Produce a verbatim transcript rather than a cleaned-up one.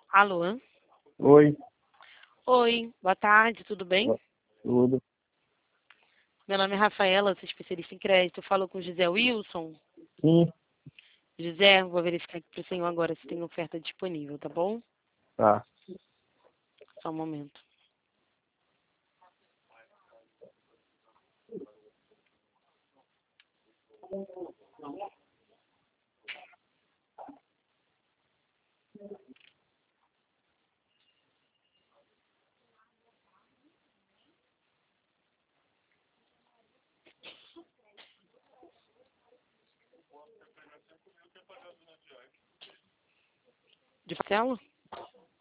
Alô? Oi, Oi, boa tarde, tudo bem? tudo. Meu nome é Rafaela, sou especialista em crédito. Eu falo com o José Wilson. Sim, José, vou verificar aqui para o senhor agora se tem oferta disponível, tá bom? tá. Só um momento. De Marcelo?